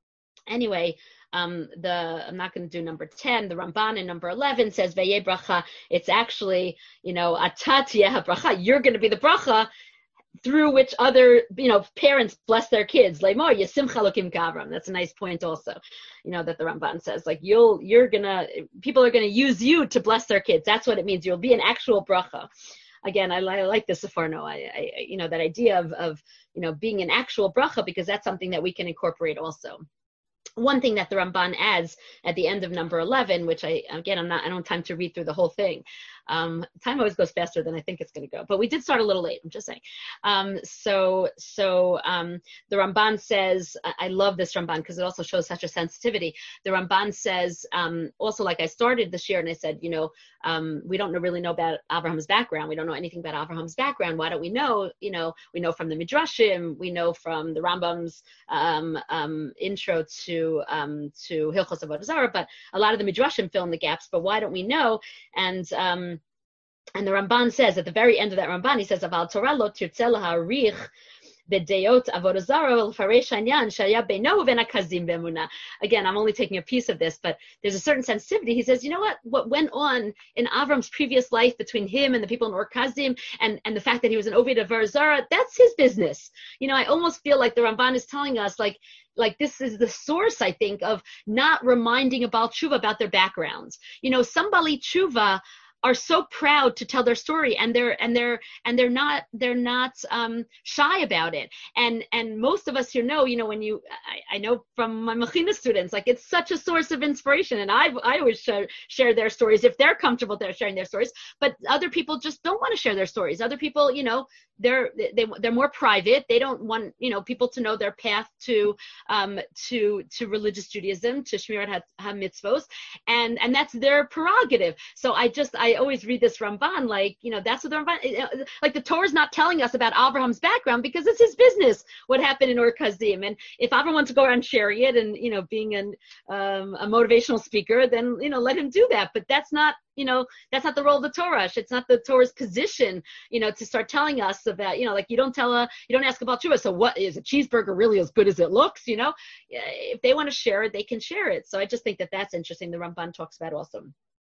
Anyway, um, the I'm not going to do number ten. The Ramban in number eleven says Vayeh bracha. It's actually, you know, atat yeh bracha. You're going to be the bracha through which other, you know, parents bless their kids. Leimor Yesimcha Lokim Kavram. That's a nice point also, you know, that the Ramban says. Like you'll, you're gonna, people are gonna use you to bless their kids. That's what it means. You'll be an actual bracha. Again, I, I like this Seforno. I, I, you know, that idea of, of, you know, being an actual bracha, because that's something that we can incorporate also. One thing that the Ramban adds at the end of number eleven, which I, again, I'm not, I don't have time to read through the whole thing. Um, time always goes faster than I think it's going to go, but we did start a little late. I'm just saying. Um, so, so um, the Ramban says, I love this Ramban because it also shows such a sensitivity. The Ramban says, um, also, like I started this year and I said, you know, um, we don't know, really know about Abraham's background. We don't know anything about Abraham's background. Why don't we know? You know, we know from the Midrashim, we know from the Rambam's um, um, intro to um, to Hilchos Avodah Zarah, but a lot of the Midrashim fill in the gaps. But why don't we know? And um, And the Ramban says, at the very end of that Ramban, he says, Aval Torah lo tirtzeh laharich b'deyot avodah zarah l'faresh hanyan shaya beino u'ben hakazim b'emunah. Again, I'm only taking a piece of this, but there's a certain sensitivity. He says, you know what? What went on in Avram's previous life between him and the people in Ur Kasdim, and, and the fact that he was an Ovid of avodah zarah, that's his business. You know, I almost feel like the Ramban is telling us, like, like this is the source, I think, of not reminding about tshuva, about their backgrounds. You know, some Bali tshuva are so proud to tell their story, and they're and they're and they're not they're not um, shy about it. And and most of us here know, you know, when you I, I know from my Mechina students, like it's such a source of inspiration, and I I always share, share their stories if they're comfortable they're sharing their stories. But other people just don't want to share their stories. Other people, you know, they're they they're more private. They don't want, you know, people to know their path to um to to religious Judaism, to Shmirat HaMitzvos, and and that's their prerogative. So I just I always read this Ramban like, you know, that's what the Ramban, like the Torah is not telling us about Abraham's background because it's his business what happened in Ur Kasdim. And if Abraham wants to go around sharing it and, you know, being an um, a motivational speaker, then, you know, let him do that. But that's not, you know, that's not the role of the Torah. It's not the Torah's position, you know, to start telling us about, you know, like you don't tell a, you don't ask about tshuva. So what is a cheeseburger really as good as it looks? You know, if they want to share it, they can share it. So I just think that that's interesting. The Ramban talks about also.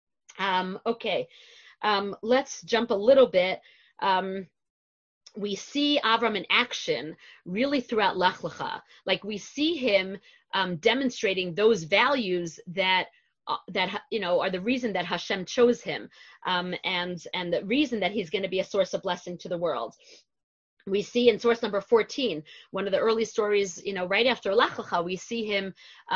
Um, okay, um, let's jump a little bit. Um, we see Avram in action really throughout Lech Lecha. Like we see him um, demonstrating those values that uh, that you know are the reason that Hashem chose him, um, and and the reason that he's going to be a source of blessing to the world. we see in source number fourteen, one of the early stories, you know, right after Lech Lecha, we see him,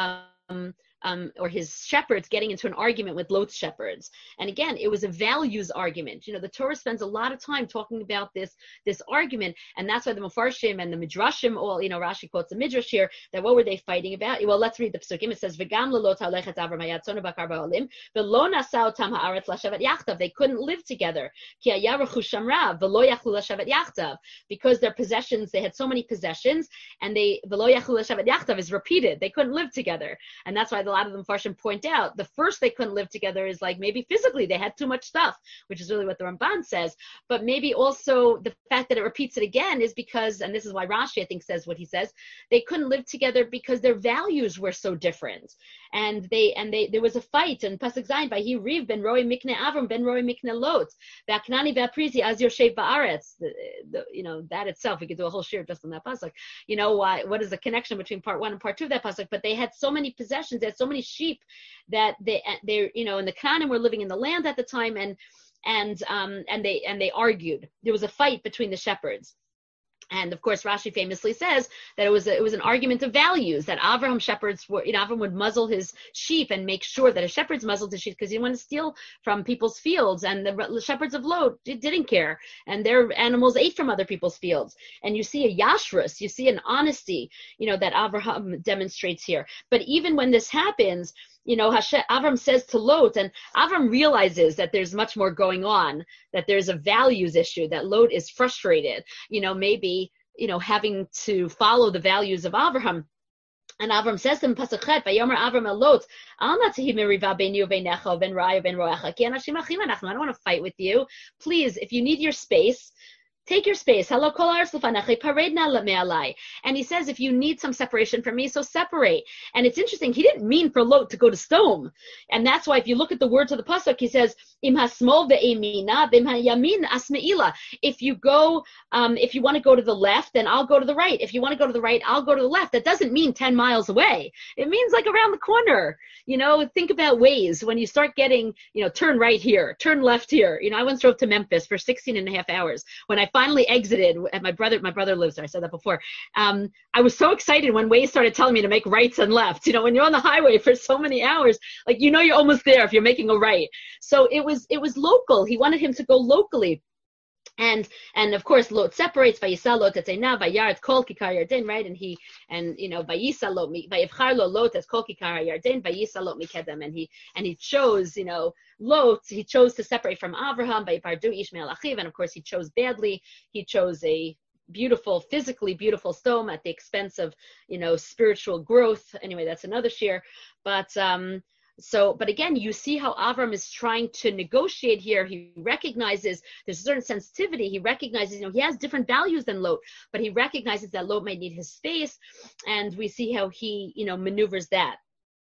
um, um, or his shepherds getting into an argument with Lot's shepherds. And again, it was a values argument. You know, the Torah spends a lot of time talking about this, this argument, and that's why the Mefarshim and the Midrashim, all, you know, Rashi quotes the Midrash here, that what were they fighting about? Well, let's read the Pesukim. It says, V'gam lelot halechet Avram hayad tzona bakar ba'olim, v'lo nasa otam ha'aretz lashavet yachtav. They couldn't live together. Ki haya rechusham rav, v'lo yachlu lashavet yachtav. Because their possessions, they had so many possessions, and they, v'lo yachlu lashavet yachtav is repeated. They couldn't live together. And that's why a lot of them Farshim point out, the first they couldn't live together is like maybe physically they had too much stuff, which is really what the Ramban says. But maybe also the fact that it repeats it again is because, and this is why Rashi, I think, says what he says, they couldn't live together because their values were so different. And they, and they, there was a fight in Pasuk Zayin, by he Riv ben Roi Mikne Avram ben Roi Mikne Lot, V'aknani v'aprizi az Yoshev ba'aretz. You know, that itself, we could do a whole shir just on that Pasuk. You know, why, what is the connection between part one and part two of that Pasuk? But they had so many possessions, they had so many sheep that they, they, you know, and the Canaan were living in the land at the time, and, and, um, and they, and they argued. There was a fight between the shepherds. And of course, Rashi famously says that it was a, it was an argument of values, that Avraham shepherds were, you know, Avraham would muzzle his sheep and make sure that a shepherd's muzzled his sheep because he didn't want to steal from people's fields. And the shepherds of Lot didn't care, and their animals ate from other people's fields. And you see a yashrus, you see an honesty, you know, that Avraham demonstrates here. But even when this happens, you know, Hashem, Avram says to Lot, and Avram realizes that there's much more going on, that there's a values issue, that Lot is frustrated, you know, maybe, you know, having to follow the values of Avraham. And Avram says to him, Pasuk Chet, Vayomer Avram el Lot, Al natihi meriva beini u'beinecha u'ben ra'ai u'ben ro'echa, ki anashim achim anachnu. I don't want to fight with you. Please, if you need your space, take your space. Hello, kol haaretz lefanecha, pared na me'alai. And he says, if you need some separation from me, so separate. And it's interesting, he didn't mean for Lot to go to Sodom. And that's why if you look at the words of the pasuk, he says, im hasmol ve'emina, v'im hayamin asmeila. If you go, um, if you want to go to the left, then I'll go to the right. If you want to go to the right, I'll go to the left. That doesn't mean ten miles away. It means like around the corner. You know, think about ways when you start getting, you know, turn right here, turn left here. You know, I once drove to Memphis for sixteen and a half hours. When I finally exited, and my brother, my brother lives there, I said that before. Um, I was so excited when Waze started telling me to make rights and lefts. You know, when you're on the highway for so many hours, like, you know, you're almost there if you're making a right. So it was, it was local. He wanted him to go locally. And, and of course, Lot separates, Vayisa Lot etzena, Vayar kol kikar Yarden, right? And he, and, you know, Vayisa Lot, Vayivchar lo Lot es kol kikar Yarden, Vayisa Lot mikedem. And he, and he chose, you know, Lot, he chose to separate from Avraham, Vayipardu Ishmael achiv. And of course, he chose badly. He chose a beautiful, physically beautiful stone at the expense of, you know, spiritual growth. Anyway, that's another share. But, um, So, but again, you see how Avram is trying to negotiate here. He recognizes there's a certain sensitivity. He recognizes, you know, he has different values than Lot, but he recognizes that Lot might need his space, and we see how he, you know, maneuvers that.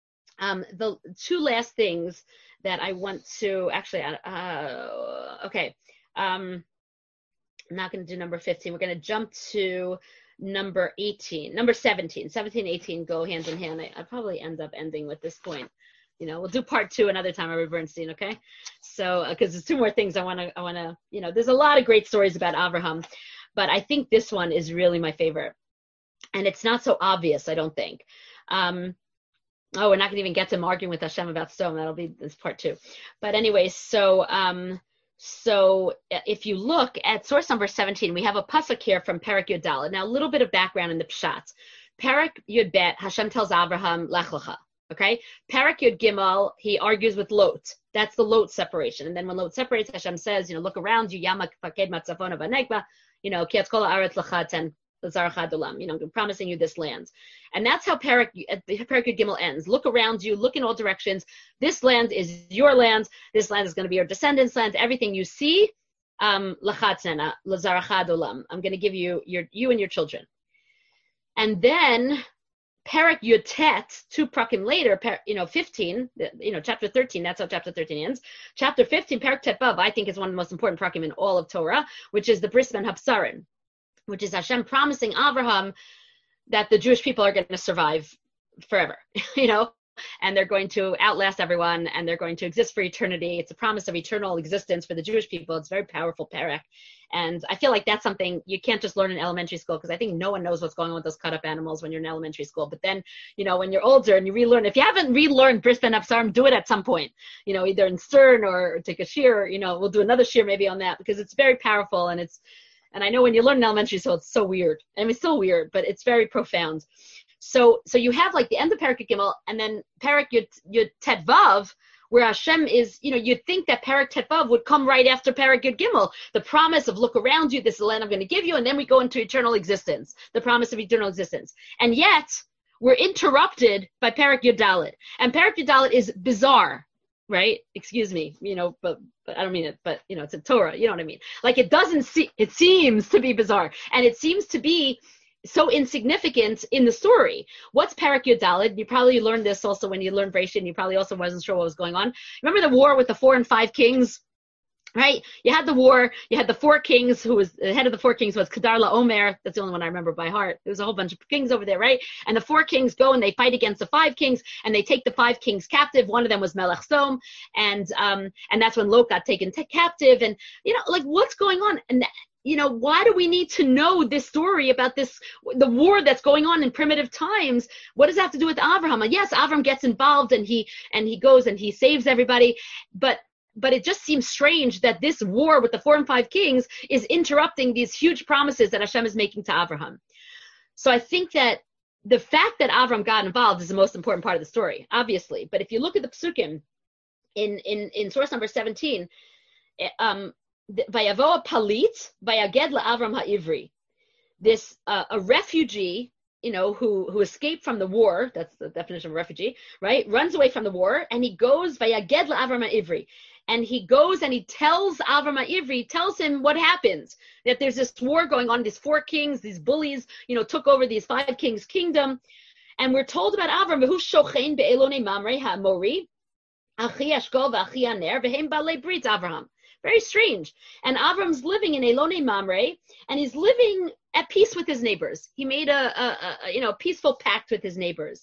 Um, the two last things that I want to actually, uh, okay, um, I'm not going to do number fifteen. We're going to jump to number eighteen, number seventeen, seventeen, eighteen go hand in hand. I, I'll probably end up ending with this point. You know, we'll do part two another time, Rabbi Bernstein, okay? So, because uh, there's two more things I want to, I want to, you know, there's a lot of great stories about Avraham, but I think this one is really my favorite. And it's not so obvious, I don't think. Um, oh, we're not going to even get to him arguing with Hashem about stone. That'll be this part two. But anyway, so, um, so if you look at source number seventeen, we have a pasuk here from Perek Yud Daled. Now, a little bit of background in the Pshat. Perek Yud Bet, Hashem tells Avraham, Lech Lecha. Okay, Perek Yud Gimel, he argues with Lot. That's the Lot separation. And then when Lot separates, Hashem says, you know, look around you, Yamak Faked Matzafona Vanegba, you know, Kiatz Kol Haaretz Lachat L'Zarcha Dulam, you know, I'm promising you this land. And that's how Perek, Perek Yud Gimel ends. Look around you, look in all directions. This land is your land. This land is going to be your descendants' land. Everything you see, um, Lachatzena L'Zarcha Dulam. I'm going to give you your you and your children. And then Perek Yud Tet, two prakim later, per, you know, fifteen, you know, chapter thirteen, that's how chapter thirteen ends. Chapter fifteen, Perek Tet Vav, I think is one of the most important prakim in all of Torah, which is the Bris Ben Habsarim, which is Hashem promising Avraham that the Jewish people are going to survive forever, you know, and they're going to outlast everyone, and they're going to exist for eternity. It's a promise of eternal existence for the Jewish people. It's a very powerful parak. And I feel like that's something you can't just learn in elementary school, because I think no one knows what's going on with those cut-up animals when you're in elementary school. But then, you know, when you're older and you relearn, if you haven't relearned Bris Ben Absarim, do it at some point, you know, either in Stern or take a shear, you know, we'll do another shear maybe on that, because it's very powerful. And it's, and I know when you learn in elementary school, it's so weird. I mean, it's still weird, but it's very profound. So, so you have like the end of Parak Yud Gimel, and then Parak Yud, Yud Tet Vav, where Hashem is, you know, you'd think that Parak Tet Vav would come right after Parak Yud Gimel, the promise of look around you, this is the land I'm going to give you, and then we go into eternal existence, the promise of eternal existence. And yet, we're interrupted by Parak Yud Dalet. And Parak Yud Dalet is bizarre, right? Excuse me, you know, but, but I don't mean it, but, you know, it's a Torah, you know what I mean? Like, it doesn't see, it seems to be bizarre, and it seems to be so insignificant in the story. What's Parak Yud Dalet? You probably learned this also when you learned Bereshit, and you probably also wasn't sure what was going on. Remember the war with the four and five kings, right? You had the war, you had the four kings, who was, the head of the four kings was Kedar LaOmer. That's the only one I remember by heart. There was a whole bunch of kings over there, right? And the four kings go and they fight against the five kings, and they take the five kings captive. One of them was Melech Sodom, and um, and that's when Lot got taken t- captive. And, you know, like, what's going on? And you know, why do we need to know this story about this, the war that's going on in primitive times? What does that have to do with Avraham? And yes, Avraham gets involved, and he and he goes and he saves everybody, but but it just seems strange that this war with the four and five kings is interrupting these huge promises that Hashem is making to Avraham. So I think that the fact that Avraham got involved is the most important part of the story, obviously. But if you look at the psukim in in in source number seventeen, um. Vayavo palit vayaged la'Avram ha'ivri. This uh, a refugee, you know, who who escaped from the war. That's the definition of a refugee, right? Runs away from the war, and he goes vayaged la'Avram ha'ivri, and he goes and he tells Avram ha'ivri, tells him what happens. That there's this war going on. These four kings, these bullies, you know, took over these five kings' kingdom, and we're told about Avram who shochein be'elonei mamre ha'mori, achi Eshkol v'achi Aner v'hem balei brit Avraham. Very strange. And Avram's living in Elonei Mamre, and he's living at peace with his neighbors. He made a, a, a you know peaceful pact with his neighbors.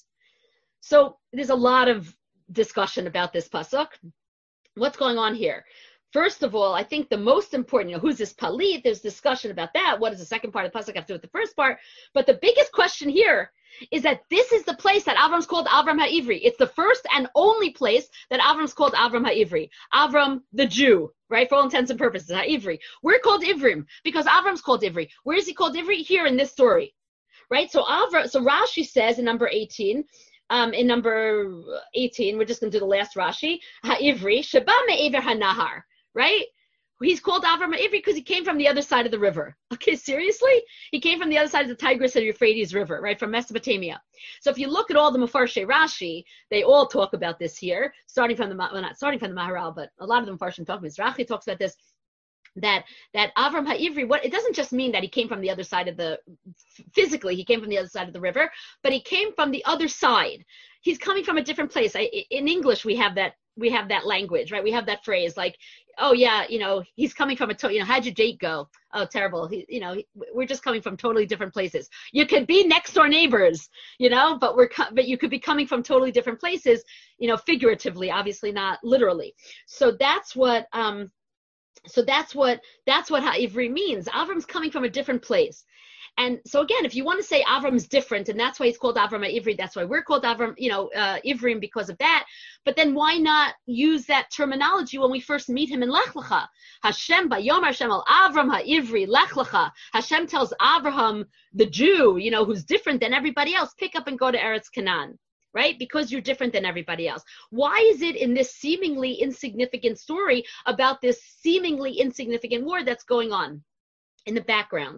So there's a lot of discussion about this pasuk. What's going on here? First of all, I think the most important, you know, who's this Palit? There's discussion about that. What does the second part of the pasuk have to do with the first part? But the biggest question here is that this is the place that Avram's called Avram HaIvri. It's the first and only place that Avram's called Avram HaIvri. Avram, the Jew, right? For all intents and purposes, HaIvri. We're called Ivrim because Avram's called Ivri. Where is he called Ivri? Here in this story, right? So Avram, so Rashi says in number eighteen, um, in number eighteen, we're just going to do the last Rashi, HaIvri, Sheba Me'ever HaNahar, right? He's called Avram HaIvri because he came from the other side of the river. Okay, seriously? He came from the other side of the Tigris and Euphrates River, right, from Mesopotamia. So if you look at all the Mefarshei Rashi, they all talk about this here, starting from the, well, not starting from the Maharal, but a lot of the Mefarshim talk about this. Rashi talks about this, that that Avram HaIvri, what it doesn't just mean that he came from the other side of the, physically he came from the other side of the river, but he came from the other side. He's coming from a different place. I, in English, we have that we have that language, right? We have that phrase like, oh yeah, you know, he's coming from a, to- you know, how'd your date go? Oh, terrible. He, you know, we're just coming from totally different places. You could be next door neighbors, you know, but we're, co- but you could be coming from totally different places, you know, figuratively, obviously not literally. So that's what, um, so that's what, that's what Ha'ivri means. Avram's coming from a different place. And so again, if you want to say Avram's different, and that's why he's called Avram HaIvri, that's why we're called Avram, you know, uh, Ivrim because of that. But then why not use that terminology when we first meet him in Lech Lecha? Hashem Bayom Hashem al Avram HaIvri Lech Lecha. Hashem tells Avraham, the Jew, you know, who's different than everybody else, pick up and go to Eretz Canaan, right? Because you're different than everybody else. Why is it in this seemingly insignificant story about this seemingly insignificant war that's going on in the background?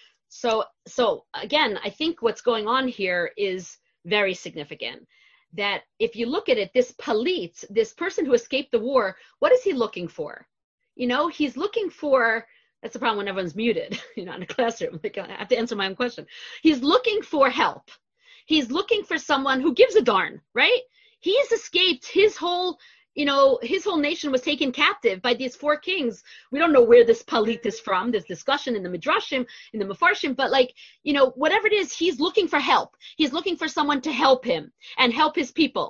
So, so again, I think what's going on here is very significant. That if you look at it, this Palit, this person who escaped the war, what is he looking for? You know, he's looking for, that's the problem when everyone's muted, you know, in a classroom. Like, I have to answer my own question. He's looking for help. He's looking for someone who gives a darn, right? He's escaped his whole, you know, his whole nation was taken captive by these four kings. We don't know where this Palit is from. There's discussion in the Midrashim, in the Mefarshim, but like, you know, whatever it is, he's looking for help. He's looking for someone to help him and help his people.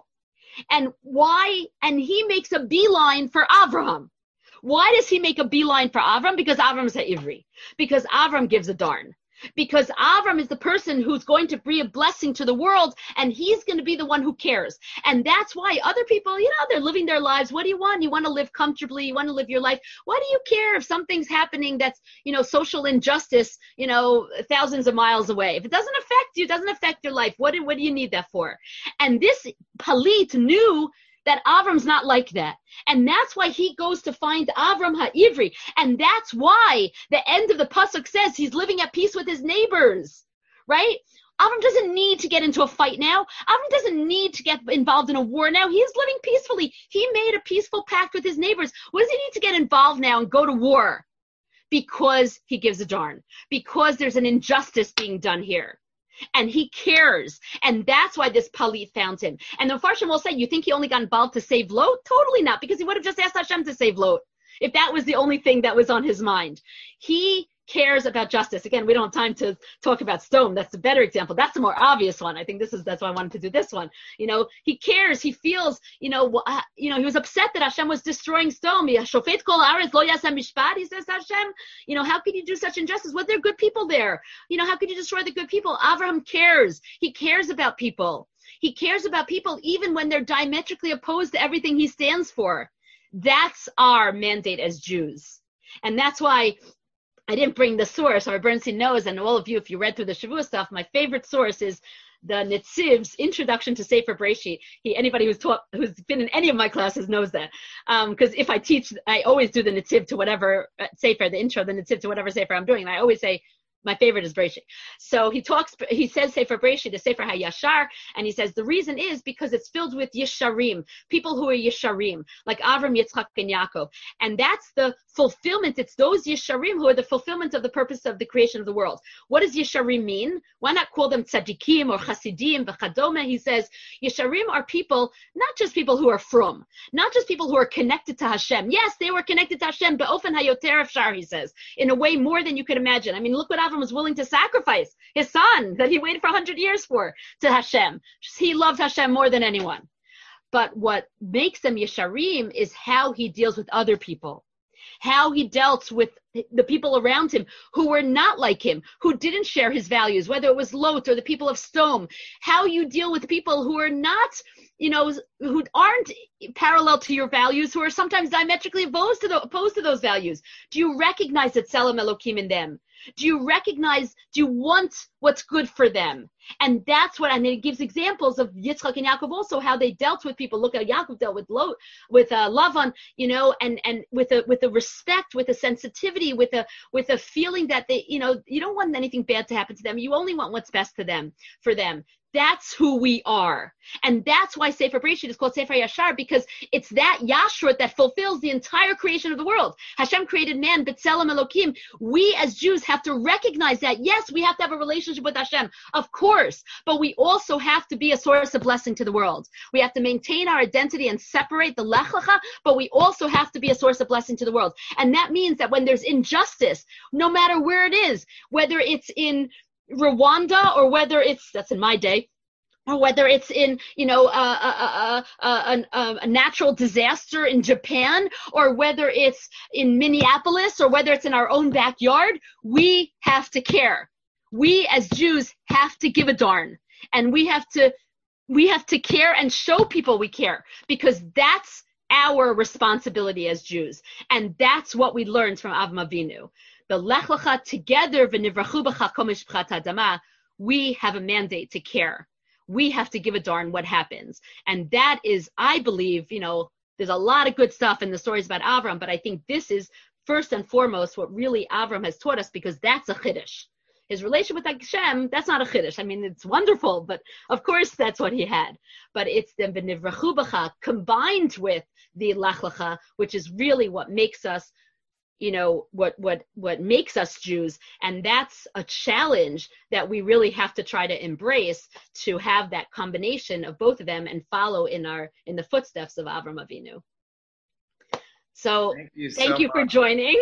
And why? And he makes a beeline for Avraham. Why does he make a beeline for Avram? Because Avram is a Ivri. Because Avram gives a darn. Because Avram is the person who's going to bring a blessing to the world, and he's going to be the one who cares. And that's why other people, you know, they're living their lives. What do you want? You want to live comfortably. You want to live your life. Why do you care if something's happening that's, you know, social injustice, you know, thousands of miles away? If it doesn't affect you, it doesn't affect your life. What do, what do you need that for? And this Palit knew that Avram's not like that. And that's why he goes to find Avram HaIvri. And that's why the end of the Pasuk says he's living at peace with his neighbors, right? Avram doesn't need to get into a fight now. Avram doesn't need to get involved in a war now. He's living peacefully. He made a peaceful pact with his neighbors. What does he need to get involved now and go to war? Because he gives a darn. Because there's an injustice being done here. And he cares. And that's why this Palit found him. And the Farshim will say, you think he only got involved to save Lot? Totally not, because he would have just asked Hashem to save Lot if that was the only thing that was on his mind. He cares about justice. Again, we don't have time to talk about Sodom. That's the better example. That's the more obvious one. I think this is, that's why I wanted to do this one. You know, he cares. He feels, you know, uh, you know, he was upset that Hashem was destroying Sodom. Shofet kol haaretz lo yaseh mishpat, he says to Hashem. You know, how could you do such injustice? Well, there are good people there. You know, how could you destroy the good people? Avraham cares. He cares about people. He cares about people even when they're diametrically opposed to everything he stands for. That's our mandate as Jews. And that's why I didn't bring the source, or Bernstein knows, and all of you, if you read through the Shavua stuff, my favorite source is the Nitziv's Introduction to Sefer Breshit. He, anybody who's taught, who's been in any of my classes knows that. Because um, if I teach, I always do the Nitziv to whatever uh, Sefer, the intro, the Nitziv to whatever Sefer I'm doing. And I always say, my favorite is Breshit. So he talks, he says Sefer Breshit, the Sefer HaYashar, and he says the reason is because it's filled with Yesharim, people who are Yesharim, like Avram, Yitzchak, and Yaakov. And that's the fulfillment. It's those Yesharim who are the fulfillment of the purpose of the creation of the world. What does Yesharim mean? Why not call them Tzadikim or Chasidim, V'chadome? He says Yesharim are people, not just people who are from, not just people who are connected to Hashem. Yes, they were connected to Hashem, Be'ofen HaYoter Afshar, he says, in a way more than you could imagine. I mean, look what Avram was willing to sacrifice his son that he waited for one hundred years for to Hashem. He loved Hashem more than anyone. But what makes them Yesharim is how he deals with other people, how he dealt with the people around him who were not like him, who didn't share his values, whether it was Lot or the people of Sodom, how you deal with people who are not, you know, who aren't parallel to your values, who are sometimes diametrically opposed to, the, opposed to those values. Do you recognize that Tselem Elokim in them? Do you recognize, do you want what's good for them? And that's what, and it gives examples of Yitzchak and Yaakov also, how they dealt with people. Look at Yaakov dealt with Lot, with uh, Lavan, you know, and, and with a, with a respect, with a sensitivity, with a, with a feeling that they, you know, you don't want anything bad to happen to them. You only want what's best to them, for them. That's who we are. And that's why Sefer Breshit is called Sefer Yashar, because it's that Yashrut that fulfills the entire creation of the world. Hashem created man, B'Tselem Elokim. We as Jews have to recognize that, yes, we have to have a relationship with Hashem, of course, but we also have to be a source of blessing to the world. We have to maintain our identity and separate the Lech Lecha, but we also have to be a source of blessing to the world. And that means that when there's injustice, no matter where it is, whether it's in Rwanda, or whether it's, that's in my day, or whether it's in, you know, a, a, a, a, a, a natural disaster in Japan, or whether it's in Minneapolis, or whether it's in our own backyard, we have to care. We as Jews have to give a darn, and we have to, we have to care and show people we care, because that's our responsibility as Jews, and that's what we learned from Avram Avinu. The Lech Lecha together, v'nivrachu b'cha komish b'chat hadama, we have a mandate to care. We have to give a darn what happens. And that is, I believe, you know, there's a lot of good stuff in the stories about Avram, but I think this is first and foremost what really Avram has taught us, because that's a chiddush. His relationship with Hashem, that's not a chiddush. I mean, it's wonderful, but of course that's what he had. But it's the v'nivrachu b'cha combined with the Lech Lecha, which is really what makes us, you know, what, what, what makes us Jews. And that's a challenge that we really have to try to embrace, to have that combination of both of them and follow in our, in the footsteps of Avram Avinu. So thank you, thank so you for joining.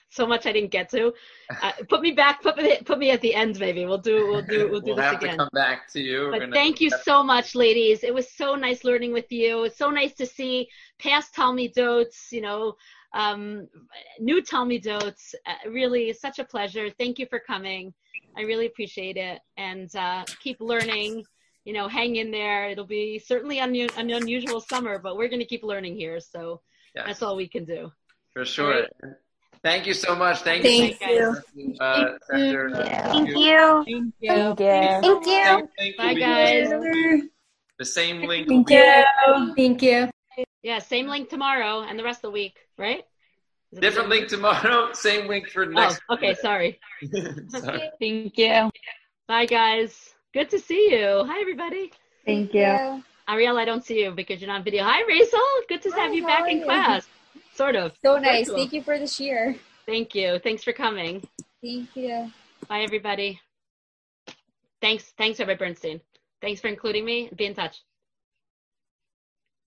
so much I didn't get to. Uh, put me back. Put me. Put me at the end. Maybe we'll do. We'll do. We'll do we'll this have again. to come back to you. But gonna... thank you so much, ladies. It was so nice learning with you. It's so nice to see past Talmidotes, you know, um, new Talmidotes. Uh, really, such a pleasure. Thank you for coming. I really appreciate it. And uh, keep learning. You know, hang in there. It'll be certainly un- an unusual summer, but we're going to keep learning here. So yes. That's all we can do. For sure. Right. Thank you so much. Thank, Thank you. you. Uh, Thank, Senator, you. uh, Thank you. Thank you. Thank you. Thank you. Bye, guys. The same link. Thank you. Thank you. Yeah, same link tomorrow and the rest of the week, right? Different link tomorrow, same link for next. Oh, okay, sorry. sorry. Thank you. Bye, guys. Good to see you. Hi, everybody. Thank you. Ariel, I don't see you because you're not on video. Hi, Rachel. Good to Hi, have you back in you? class. Sort of. So nice. Virtual. Thank you for this year. Thank you. Thanks for coming. Thank you. Bye, everybody. Thanks. Thanks, Rabbi Bernstein. Thanks for including me. Be in touch.